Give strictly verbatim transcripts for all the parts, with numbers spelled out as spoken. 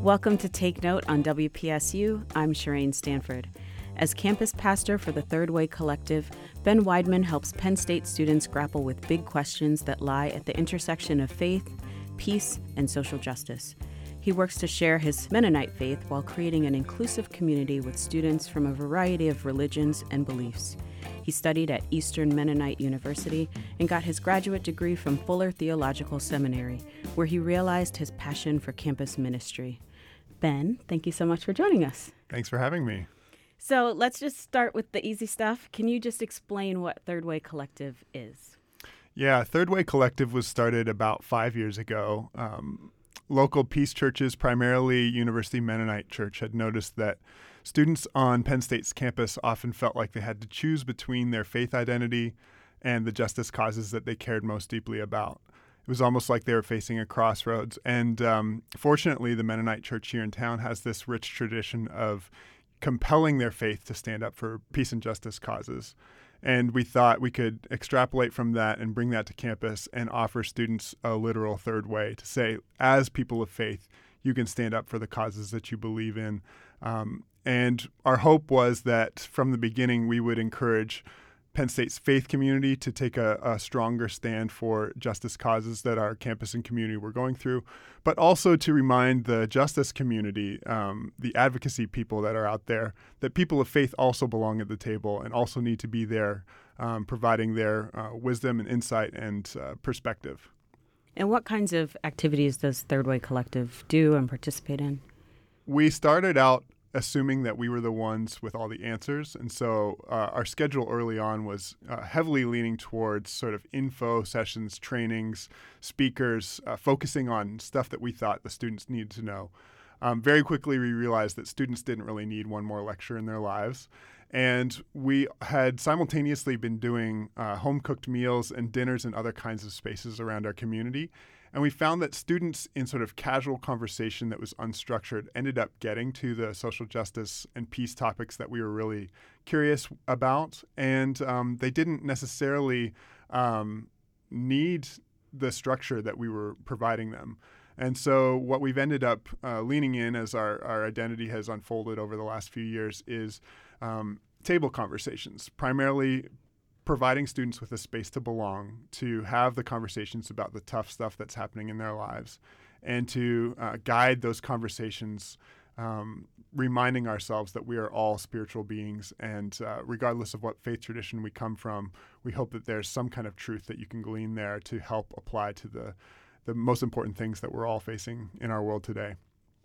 Welcome to Take Note on W P S U. I'm Shireen Stanford. As campus pastor for the Third Way Collective, Ben Weidman helps Penn State students grapple with big questions that lie at the intersection of faith, peace, and social justice. He works to share his Mennonite faith while creating an inclusive community with students from a variety of religions and beliefs. He studied at Eastern Mennonite University and got his graduate degree from Fuller Theological Seminary, where he realized his passion for campus ministry. Ben, thank you so much for joining us. Thanks for having me. So let's just start with the easy stuff. Can you just explain what Third Way Collective is? Yeah, Third Way Collective was started about five years ago. Um, local peace churches, primarily University Mennonite Church, had noticed that students on Penn State's campus often felt like they had to choose between their faith identity and the justice causes that they cared most deeply about. It was almost like they were facing a crossroads. And um, fortunately, the Mennonite Church here in town has this rich tradition of compelling their faith to stand up for peace and justice causes. And we thought we could extrapolate from that and bring that to campus and offer students a literal third way to say, as people of faith, you can stand up for the causes that you believe in. Um, and our hope was that from the beginning, we would encourage Penn State's faith community to take a, a stronger stand for justice causes that our campus and community were going through, but also to remind the justice community, um, the advocacy people that are out there, that people of faith also belong at the table and also need to be there um, providing their uh, wisdom and insight and uh, perspective. And what kinds of activities does Third Way Collective do and participate in? We started out assuming that we were the ones with all the answers. And so uh, our schedule early on was uh, heavily leaning towards sort of info sessions, trainings, speakers, uh, focusing on stuff that we thought the students needed to know. Um, very quickly, we realized that students didn't really need one more lecture in their lives. And we had simultaneously been doing uh, home-cooked meals and dinners in other kinds of spaces around our community. And we found that students in sort of casual conversation that was unstructured ended up getting to the social justice and peace topics that we were really curious about. And um, they didn't necessarily um, need the structure that we were providing them. And so what we've ended up uh, leaning in as our, our identity has unfolded over the last few years is um, table conversations, primarily providing students with a space to belong, to have the conversations about the tough stuff that's happening in their lives, and to uh, guide those conversations, um, reminding ourselves that we are all spiritual beings, and uh, regardless of what faith tradition we come from, we hope that there's some kind of truth that you can glean there to help apply to the, the most important things that we're all facing in our world today.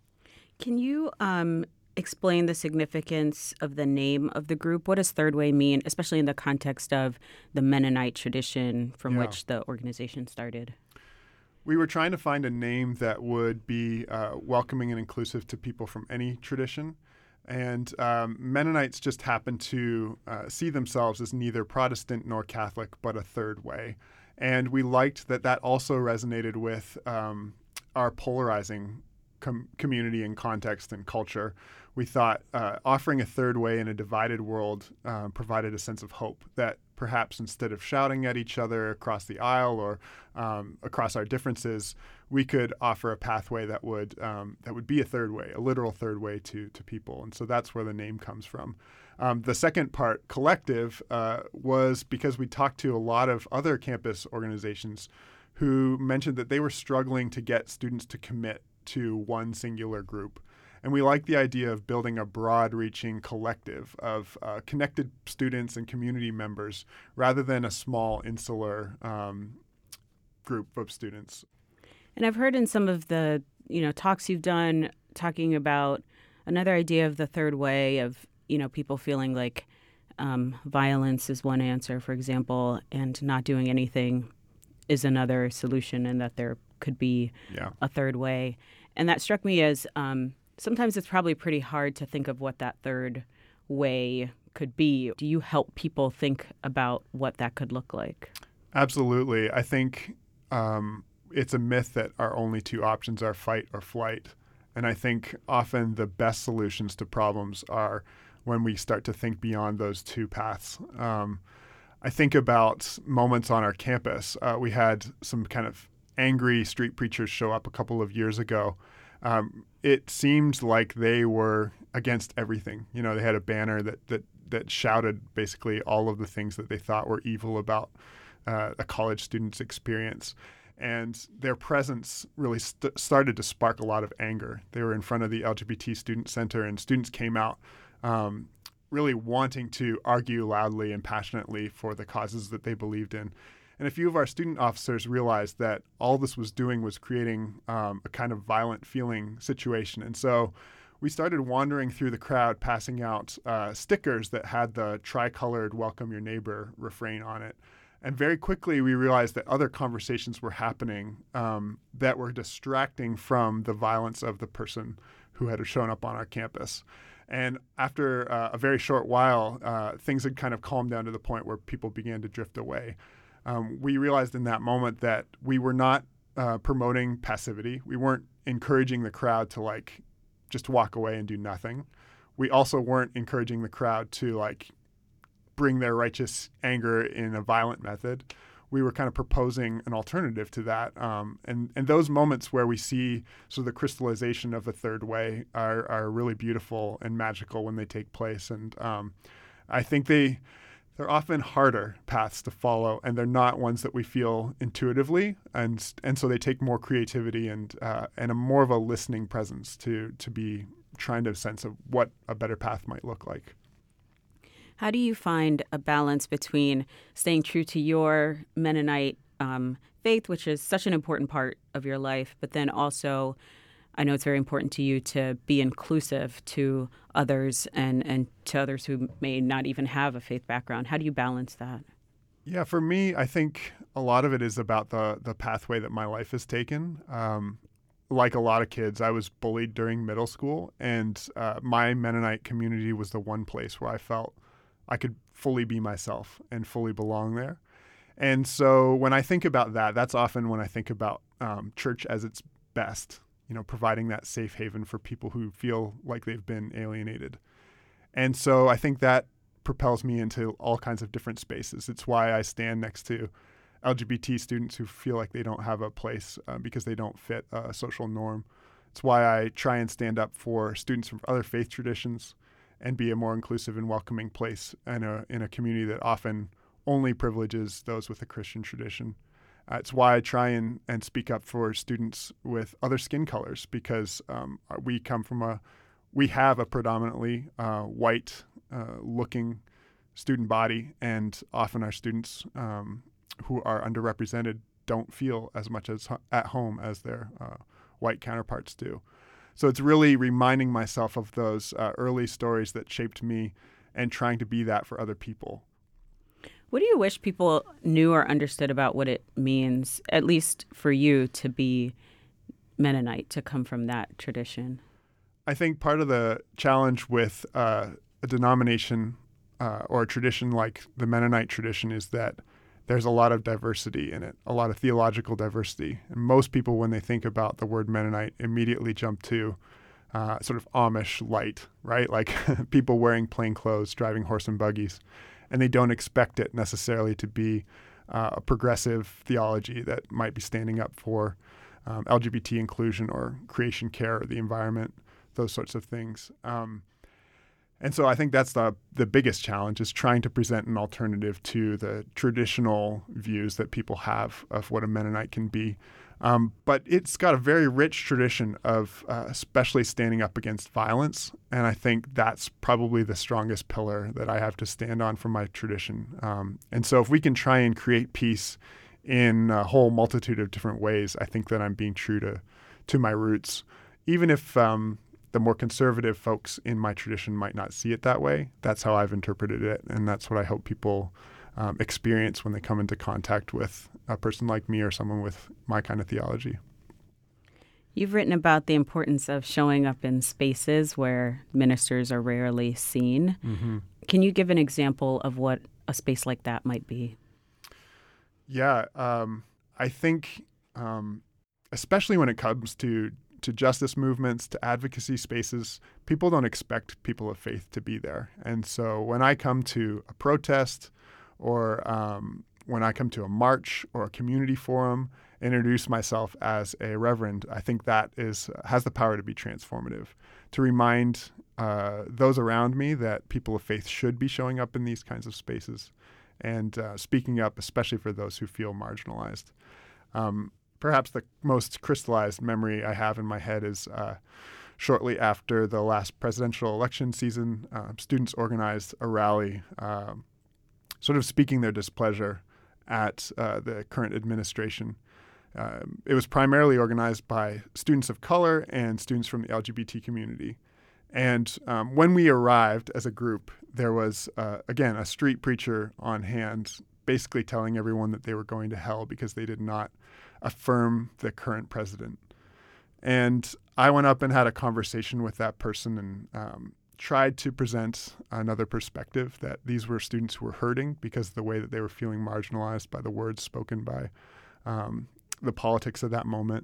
Can you um explain the significance of the name of the group? What does Third Way mean, especially in the context of the Mennonite tradition from yeah. which the organization started? We were trying to find a name that would be uh, welcoming and inclusive to people from any tradition. And um, Mennonites just happen to uh, see themselves as neither Protestant nor Catholic, but a third way. And we liked that that also resonated with um, our polarizing com- community and context and culture. We thought uh, offering a third way in a divided world um, provided a sense of hope that perhaps instead of shouting at each other across the aisle or um, across our differences, we could offer a pathway that would um, that would be a third way, a literal third way to to people. And so that's where the name comes from. Um, the second part, collective, uh, was because we talked to a lot of other campus organizations who mentioned that they were struggling to get students to commit to one singular group. And we like the idea of building a broad-reaching collective of uh, connected students and community members rather than a small insular um, group of students. And I've heard in some of the you know talks you've done talking about another idea of the third way of you know people feeling like um, violence is one answer, for example, and not doing anything is another solution, and that there could be yeah. a third way. And that struck me as um, sometimes it's probably pretty hard to think of what that third way could be. Do you help people think about what that could look like? Absolutely. I think um, it's a myth that our only two options are fight or flight. And I think often the best solutions to problems are when we start to think beyond those two paths. Um, I think about moments on our campus. Uh, we had some kind of angry street preachers show up a couple of years ago um, it seemed like they were against everything. You know, they had a banner that that that shouted basically all of the things that they thought were evil about uh, a college student's experience. And their presence really st- started to spark a lot of anger. They were in front of the L G B T Student Center, and students came out um, really wanting to argue loudly and passionately for the causes that they believed in. And a few of our student officers realized that all this was doing was creating um, a kind of violent feeling situation. And so we started wandering through the crowd, passing out uh, stickers that had the tricolored "Welcome Your Neighbor" refrain on it. And very quickly, we realized that other conversations were happening um, that were distracting from the violence of the person who had shown up on our campus. And after uh, a very short while, uh, things had kind of calmed down to the point where people began to drift away. Um, we realized in that moment that we were not uh, promoting passivity. We weren't encouraging the crowd to like just walk away and do nothing. We also weren't encouraging the crowd to like bring their righteous anger in a violent method. We were kind of proposing an alternative to that. Um, and, and those moments where we see sort of the crystallization of a third way are, are really beautiful and magical when they take place. And um, I think they, they're often harder paths to follow, and they're not ones that we feel intuitively. And and so they take more creativity and uh, and a more of a listening presence to to be trying to sense of what a better path might look like. How do you find a balance between staying true to your Mennonite um, faith, which is such an important part of your life, but then also, I know it's very important to you to be inclusive to others and, and to others who may not even have a faith background? How do you balance that? Yeah, for me, I think a lot of it is about the the pathway that my life has taken. Um, like a lot of kids, I was bullied during middle school, and uh, my Mennonite community was the one place where I felt I could fully be myself and fully belong there. And so when I think about that, that's often when I think about um, church as its best, you know, providing that safe haven for people who feel like they've been alienated. And so I think that propels me into all kinds of different spaces. It's why I stand next to L G B T students who feel like they don't have a place uh, because they don't fit a social norm. It's why I try and stand up for students from other faith traditions and be a more inclusive and welcoming place in a, in a community that often only privileges those with a Christian tradition. Uh, it's why I try and, and speak up for students with other skin colors, because um, we come from a, we have a predominantly uh, white uh, looking student body, and often our students um, who are underrepresented don't feel as much as at home as their uh, white counterparts do. So it's really reminding myself of those uh, early stories that shaped me and trying to be that for other people. What do you wish people knew or understood about what it means, at least for you, to be Mennonite, to come from that tradition? I think part of the challenge with uh, a denomination uh, or a tradition like the Mennonite tradition is that there's a lot of diversity in it, a lot of theological diversity. And most people, when they think about the word Mennonite, immediately jump to uh, sort of Amish light, right? Like people wearing plain clothes, driving horse and buggies. And they don't expect it necessarily to be uh, a progressive theology that might be standing up for um, L G B T inclusion or creation care or the environment, those sorts of things. Um, and so I think that's the the biggest challenge, is trying to present an alternative to the traditional views that people have of what a Mennonite can be. Um, but it's got a very rich tradition of uh, especially standing up against violence. And I think that's probably the strongest pillar that I have to stand on for my tradition. Um, and so if we can try and create peace in a whole multitude of different ways, I think that I'm being true to, to my roots. Even if um, the more conservative folks in my tradition might not see it that way, that's how I've interpreted it. And that's what I hope people Um, experience when they come into contact with a person like me or someone with my kind of theology. You've written about the importance of showing up in spaces where ministers are rarely seen. Mm-hmm. Can you give an example of what a space like that might be? Yeah, um, I think um, especially when it comes to to justice movements, to advocacy spaces, people don't expect people of faith to be there. And so when I come to a protest, or um, when I come to a march or a community forum, introduce myself as a reverend, I think that is has the power to be transformative, to remind uh, those around me that people of faith should be showing up in these kinds of spaces and uh, speaking up, especially for those who feel marginalized. Um, perhaps the most crystallized memory I have in my head is uh, shortly after the last presidential election season, uh, students organized a rally uh, sort of speaking their displeasure at uh, the current administration. Uh, it was primarily organized by students of color and students from the L G B T community. And um, when we arrived as a group, there was, uh, again, a street preacher on hand, basically telling everyone that they were going to hell because they did not affirm the current president. And I went up and had a conversation with that person and um, tried to present another perspective, that these were students who were hurting because of the way that they were feeling marginalized by the words spoken by um, the politics of that moment.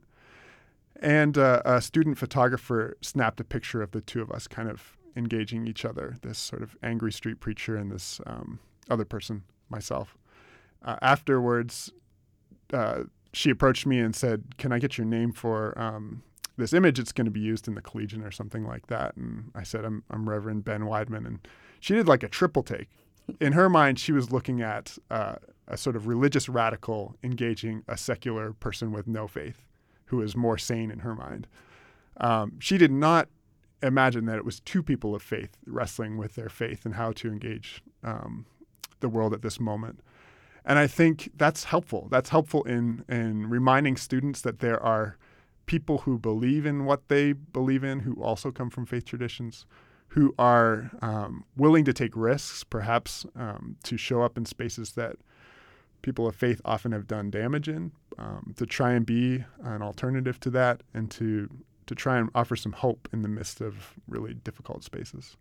And uh, a student photographer snapped a picture of the two of us kind of engaging each other, this sort of angry street preacher and this um, other person, myself. Uh, afterwards, uh, she approached me and said, "Can I get your name for um, this image? It's going to be used in the Collegian or something like that." And I said, I'm, I'm Reverend Ben Weidman. And she did like a triple take. In her mind, she was looking at uh, a sort of religious radical engaging a secular person with no faith, who is more sane in her mind. Um, she did not imagine that it was two people of faith wrestling with their faith and how to engage um, the world at this moment. And I think that's helpful. That's helpful in, in reminding students that there are people who believe in what they believe in, who also come from faith traditions, who are um, willing to take risks, perhaps um, to show up in spaces that people of faith often have done damage in, um, to try and be an alternative to that, and to to try and offer some hope in the midst of really difficult spaces.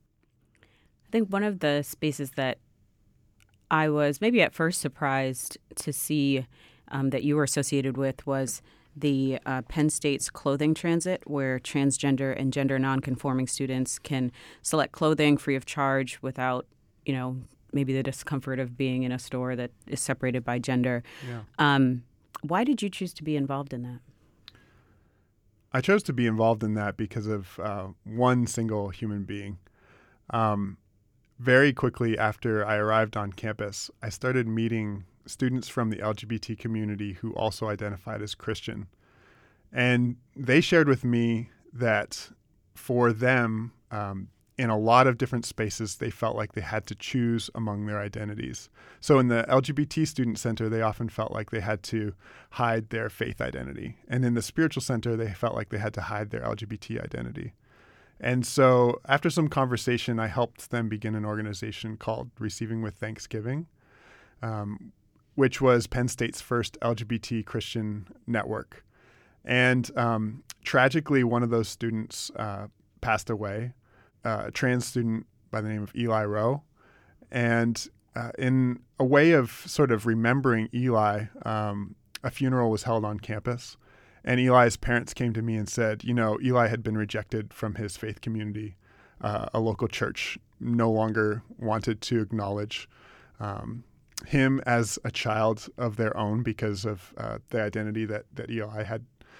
I think one of the spaces that I was maybe at first surprised to see um, that you were associated with was the uh, Penn State's clothing transit, where transgender and gender nonconforming students can select clothing free of charge without, you know, maybe the discomfort of being in a store that is separated by gender. Yeah. Um, why did you choose to be involved in that? I chose to be involved in that because of uh, one single human being. Um, very quickly after I arrived on campus, I started meeting students from the L G B T community who also identified as Christian. And they shared with me that for them, um, in a lot of different spaces, they felt like they had to choose among their identities. So in the L G B T Student Center, they often felt like they had to hide their faith identity. And in the Spiritual Center, they felt like they had to hide their L G B T identity. And so after some conversation, I helped them begin an organization called Receiving with Thanksgiving, um, which was Penn State's first L G B T Christian network. And um, tragically, one of those students uh, passed away. Uh, a trans student by the name of Eli Rowe. And uh, in a way of sort of remembering Eli, um, a funeral was held on campus. And Eli's parents came to me and said, you know, Eli had been rejected from his faith community. Uh, a local church no longer wanted to acknowledge um, him as a child of their own because of uh, the identity that, that Eli had.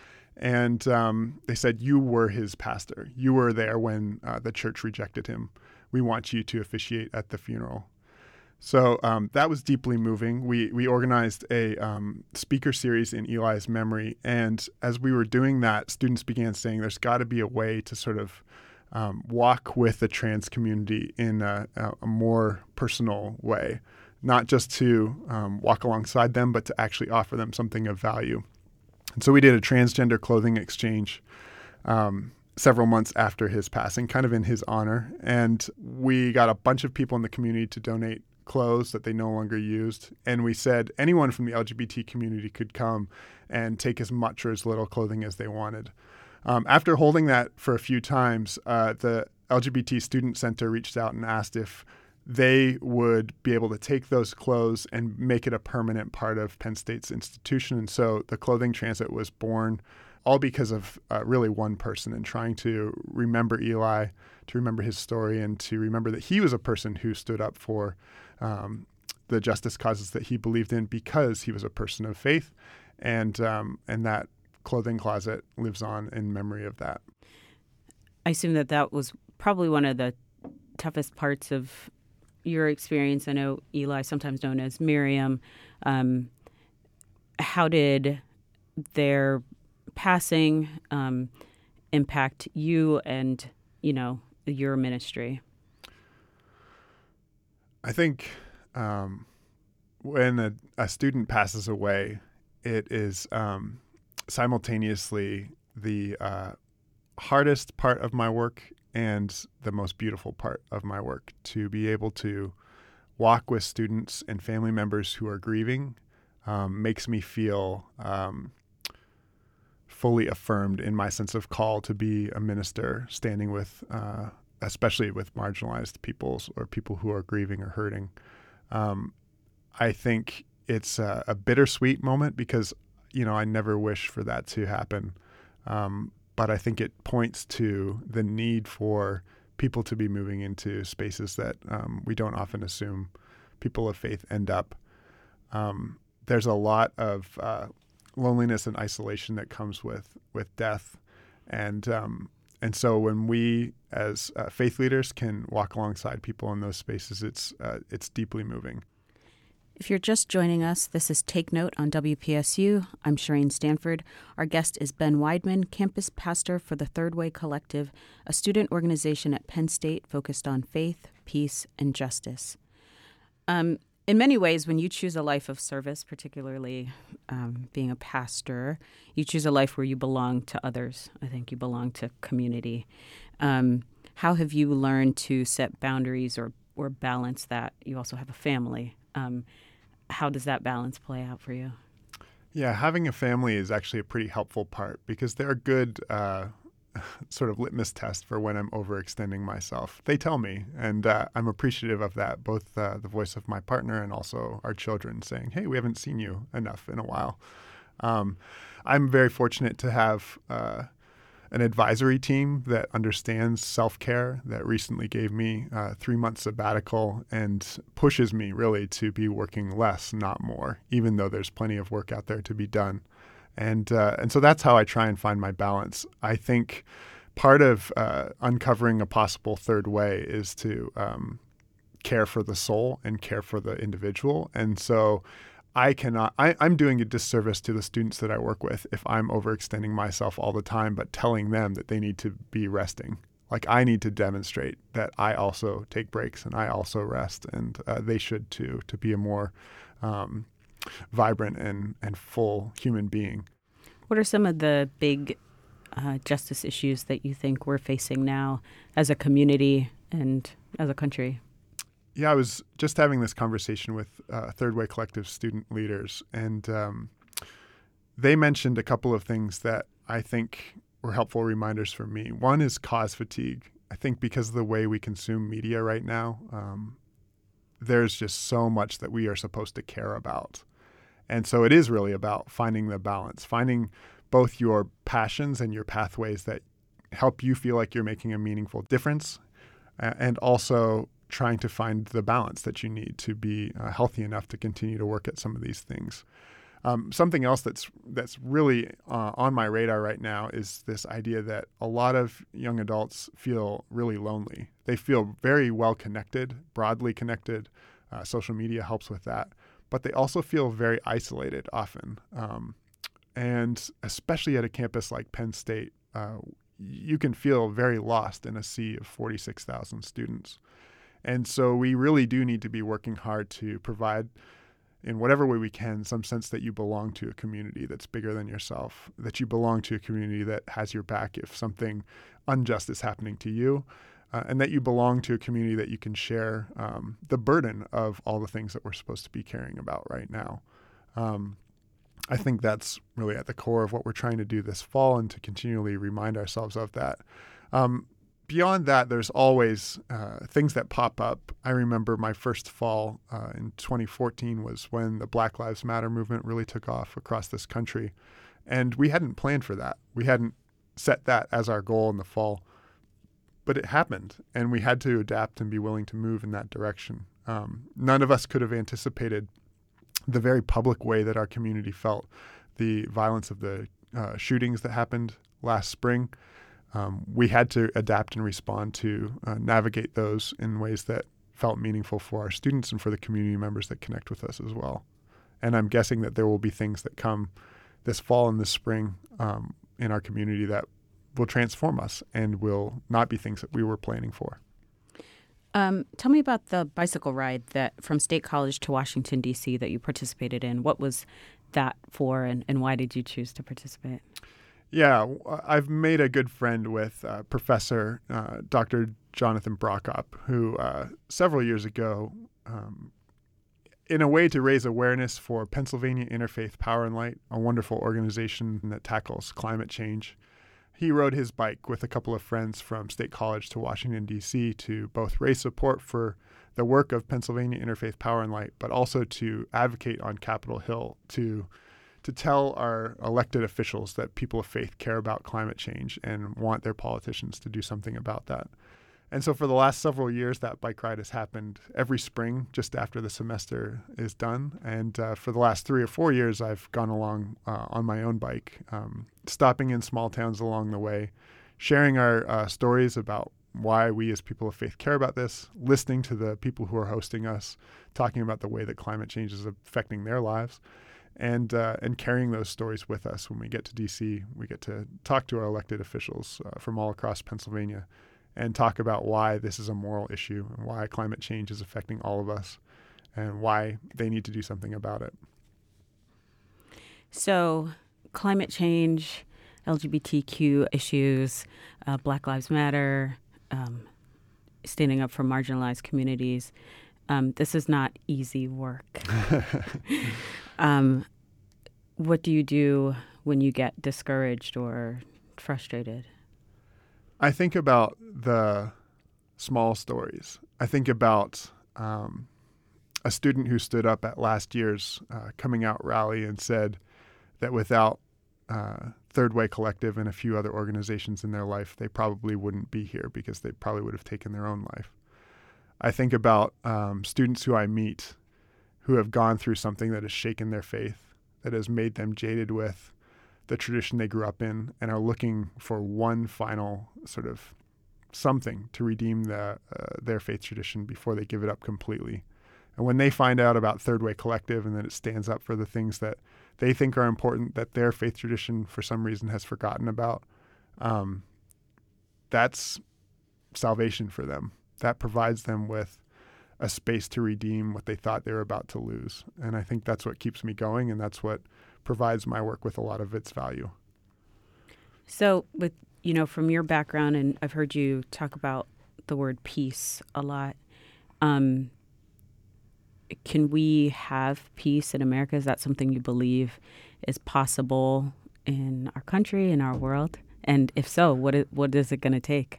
And um, they said, you were his pastor. You were there when uh, the church rejected him. We want you to officiate at the funeral. So um, that was deeply moving. We we organized a um, speaker series in Eli's memory. And as we were doing that, students began saying there's got to be a way to sort of um, walk with the trans community in a, a more personal way, not just to um, walk alongside them, but to actually offer them something of value. And so we did a transgender clothing exchange um, several months after his passing, kind of in his honor. And we got a bunch of people in the community to donate clothes that they no longer used. And we said anyone from the L G B T community could come and take as much or as little clothing as they wanted. Um, after holding that for a few times, uh, the L G B T Student Center reached out and asked if they would be able to take those clothes and make it a permanent part of Penn State's institution. And so the clothing transit was born, all because of uh, really one person, and trying to remember Eli, to remember his story, and to remember that he was a person who stood up for um, the justice causes that he believed in because he was a person of faith and um, and that clothing closet lives on in memory of that. I assume that that was probably one of the toughest parts of your experience. I know Eli, sometimes known as Miriam. Um, how did their passing um, impact you and, you know, your ministry? I think um, when a, a student passes away, it is um, simultaneously the uh, hardest part of my work and the most beautiful part of my work, to be able to walk with students and family members who are grieving. Um, makes me feel um, fully affirmed in my sense of call to be a minister, standing with, uh, especially with marginalized peoples or people who are grieving or hurting. Um, I think it's a, a bittersweet moment because, you know, I never wish for that to happen. Um, but I think it points to the need for people to be moving into spaces that um, we don't often assume people of faith end up. Um, There's a lot of uh, loneliness and isolation that comes with with death, and um, and so when we as uh, faith leaders can walk alongside people in those spaces, it's uh, it's deeply moving. If you're just joining us, this is Take Note on W P S U. I'm Shireen Stanford. Our guest is Ben Weidman, campus pastor for the Third Way Collective, a student organization at Penn State focused on faith, peace, and justice. Um, In many ways, when you choose a life of service, particularly um, being a pastor, you choose a life where you belong to others. I think you belong to community. Um, how have you learned to set boundaries or, or balance that? You also have a family. Um, how does that balance play out for you? Yeah, having a family is actually a pretty helpful part because they're a good uh, sort of litmus test for when I'm overextending myself. They tell me, and uh, I'm appreciative of that, both uh, the voice of my partner and also our children saying, hey, we haven't seen you enough in a while. Um, I'm very fortunate to have uh, an advisory team that understands self-care, that recently gave me uh, three months sabbatical and pushes me really to be working less, not more, even though there's plenty of work out there to be done. And uh, and so that's how I try and find my balance. I think part of uh, uncovering a possible third way is to um, care for the soul and care for the individual. And so I cannot, I, I'm doing a disservice to the students that I work with if I'm overextending myself all the time, but telling them that they need to be resting. Like I need to demonstrate that I also take breaks and I also rest, and uh, they should too, to be a more um, vibrant and, and full human being. What are some of the big uh, justice issues that you think we're facing now as a community and as a country? Yeah, I was just having this conversation with uh, Third Way Collective student leaders, and um, they mentioned a couple of things that I think were helpful reminders for me. One is cause fatigue. I think because of the way we consume media right now, um, there's just so much that we are supposed to care about. And so it is really about finding the balance, finding both your passions and your pathways that help you feel like you're making a meaningful difference, and also trying to find the balance that you need to be uh, healthy enough to continue to work at some of these things. Um, something else that's that's really uh, on my radar right now is this idea that a lot of young adults feel really lonely. They feel very well connected, broadly connected. Uh, social media helps with that. But they also feel very isolated often. Um, and especially at a campus like Penn State, uh, you can feel very lost in a sea of forty-six thousand students. And so we really do need to be working hard to provide, in whatever way we can, some sense that you belong to a community that's bigger than yourself, that you belong to a community that has your back if something unjust is happening to you, uh, and that you belong to a community that you can share um, the burden of all the things that we're supposed to be caring about right now. Um, I think that's really at the core of what we're trying to do this fall, and to continually remind ourselves of that. Um, Beyond that, there's always uh, things that pop up. I remember my first fall uh, in twenty fourteen was when the Black Lives Matter movement really took off across this country. And we hadn't planned for that. We hadn't set that as our goal in the fall. But it happened, and we had to adapt and be willing to move in that direction. Um, none of us could have anticipated the very public way that our community felt, the violence of the uh, shootings that happened last spring, um, we had to adapt and respond to uh, navigate those in ways that felt meaningful for our students and for the community members that connect with us as well. And I'm guessing that there will be things that come this fall and this spring um, in our community that will transform us and will not be things that we were planning for. Um, tell me about the bicycle ride that from State College to Washington, D C that you participated in. What was that for, and, and why did you choose to participate? Yeah, I've made a good friend with uh, Professor uh, Doctor Jonathan Brockup, who uh, several years ago, um, in a way to raise awareness for Pennsylvania Interfaith Power and Light, a wonderful organization that tackles climate change, he rode his bike with a couple of friends from State College to Washington, D C to both raise support for the work of Pennsylvania Interfaith Power and Light, but also to advocate on Capitol Hill to to tell our elected officials that people of faith care about climate change and want their politicians to do something about that. And so for the last several years, that bike ride has happened every spring just after the semester is done. And uh, for the last three or four years, I've gone along uh, on my own bike, um, stopping in small towns along the way, sharing our uh, stories about why we as people of faith care about this, listening to the people who are hosting us, talking about the way that climate change is affecting their lives, and uh, and carrying those stories with us. When we get to D C, we get to talk to our elected officials uh, from all across Pennsylvania and talk about why this is a moral issue and why climate change is affecting all of us and why they need to do something about it. So climate change, L G B T Q issues, uh, Black Lives Matter, um, standing up for marginalized communities. Um, this is not easy work. um, what do you do when you get discouraged or frustrated? I think about the small stories. I think about um, a student who stood up at last year's uh, coming out rally and said that without uh, Third Way Collective and a few other organizations in their life, they probably wouldn't be here because they probably would have taken their own life. I think about um, students who I meet who have gone through something that has shaken their faith, that has made them jaded with the tradition they grew up in and are looking for one final sort of something to redeem the, uh, their faith tradition before they give it up completely. And when they find out about Third Way Collective and that it stands up for the things that they think are important that their faith tradition for some reason has forgotten about, um, that's salvation for them. That provides them with a space to redeem what they thought they were about to lose. And I think that's what keeps me going, and that's what provides my work with a lot of its value. So with, you know, from your background, and I've heard you talk about the word peace a lot, um, can we have peace in America? Is that something you believe is possible in our country, in our world? And if so, what is, what is it going to take?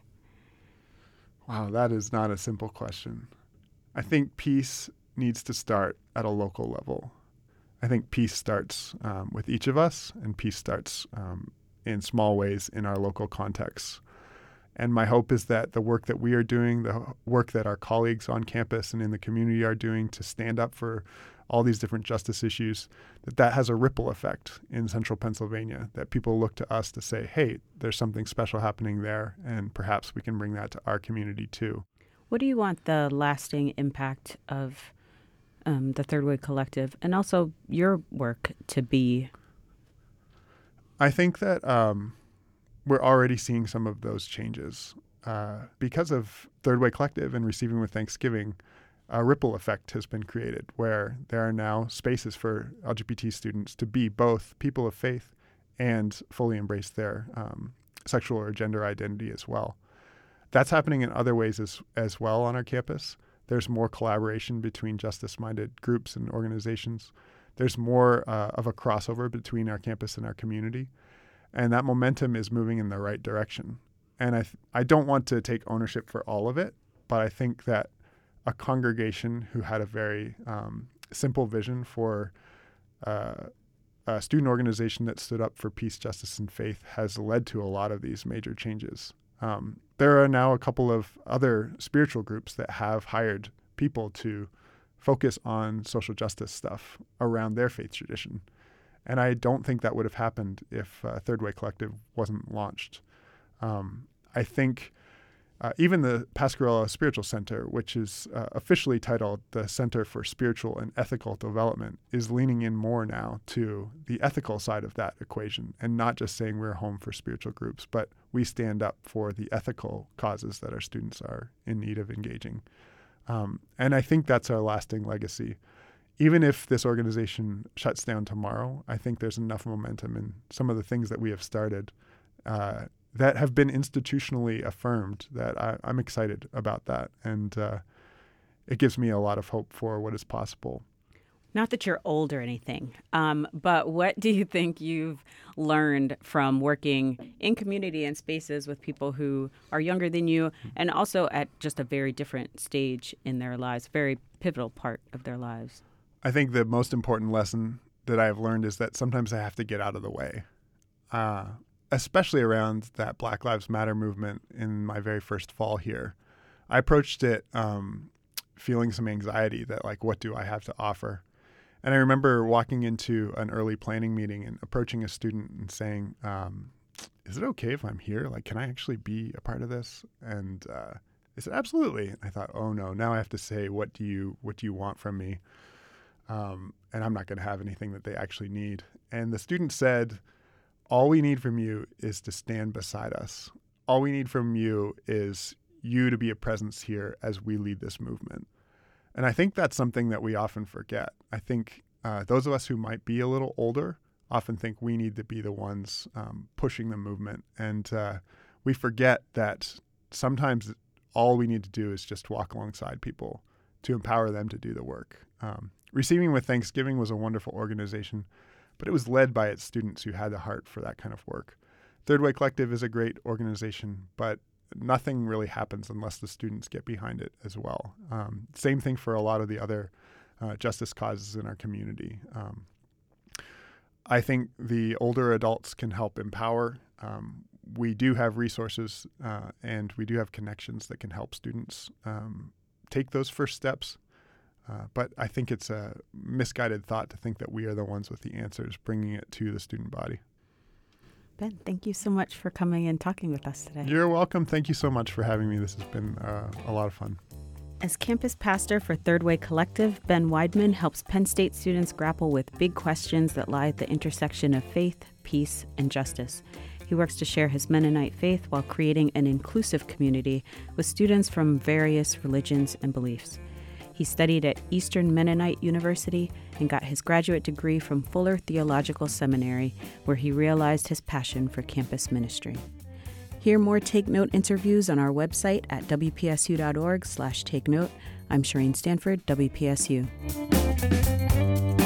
Wow, that is not a simple question. I think peace needs to start at a local level. I think peace starts um, with each of us, and peace starts um, in small ways in our local contexts. And my hope is that the work that we are doing, the work that our colleagues on campus and in the community are doing to stand up for all these different justice issues, that that has a ripple effect in central Pennsylvania, that people look to us to say, hey, there's something special happening there, and perhaps we can bring that to our community too. What do you want the lasting impact of um, the Third Way Collective and also your work to be? I think that um, we're already seeing some of those changes. Uh, because of Third Way Collective and Receiving with Thanksgiving, a ripple effect has been created where there are now spaces for L G B T students to be both people of faith and fully embrace their um, sexual or gender identity as well. That's happening in other ways as, as well on our campus. There's more collaboration between justice-minded groups and organizations. There's more uh, of a crossover between our campus and our community. And that momentum is moving in the right direction. And I th- I don't want to take ownership for all of it, but I think that a congregation who had a very um, simple vision for uh, a student organization that stood up for peace, justice, and faith has led to a lot of these major changes. Um, there are now a couple of other spiritual groups that have hired people to focus on social justice stuff around their faith tradition. And I don't think that would have happened if uh, Third Way Collective wasn't launched. Um, I think uh, even the Pasquarello Spiritual Center, which is uh, officially titled the Center for Spiritual and Ethical Development, is leaning in more now to the ethical side of that equation and not just saying we're home for spiritual groups, but we stand up for the ethical causes that our students are in need of engaging. Um, and I think that's our lasting legacy. Even if this organization shuts down tomorrow, I think there's enough momentum in some of the things that we have started uh, that have been institutionally affirmed that I, I'm excited about that. And uh, it gives me a lot of hope for what is possible. Not that you're old or anything, um, but what do you think you've learned from working in community and spaces with people who are younger than you and also at just a very different stage in their lives, very pivotal part of their lives? I think the most important lesson that I have learned is that sometimes I have to get out of the way, uh, especially around that Black Lives Matter movement in my very first fall here. I approached it um, feeling some anxiety that, like, what do I have to offer? And I remember walking into an early planning meeting and approaching a student and saying, um, is it okay if I'm here? Like, can I actually be a part of this? And uh, they said, absolutely. And I thought, oh no, now I have to say, what do you, what do you want from me? Um, and I'm not going to have anything that they actually need. And the student said, all we need from you is to stand beside us. All we need from you is you to be a presence here as we lead this movement. And I think that's something that we often forget. I think uh, those of us who might be a little older often think we need to be the ones um, pushing the movement. And uh, we forget that sometimes all we need to do is just walk alongside people to empower them to do the work. Um, Receiving with Thanksgiving was a wonderful organization, but it was led by its students who had the heart for that kind of work. Third Way Collective is a great organization, but nothing really happens unless the students get behind it as well. Um, same thing for a lot of the other uh, justice causes in our community. Um, I think the older adults can help empower. Um, we do have resources uh, and we do have connections that can help students um, take those first steps. Uh, but I think it's a misguided thought to think that we are the ones with the answers, bringing it to the student body. Ben, thank you so much for coming and talking with us today. You're welcome. Thank you so much for having me. This has been uh, a lot of fun. As campus pastor for Third Way Collective, Ben Weidman helps Penn State students grapple with big questions that lie at the intersection of faith, peace, and justice. He works to share his Mennonite faith while creating an inclusive community with students from various religions and beliefs. He studied at Eastern Mennonite University and got his graduate degree from Fuller Theological Seminary, where he realized his passion for campus ministry. Hear more Take Note interviews on our website at w p s u dot org slash take note. I'm Shireen Stanford, W P S U.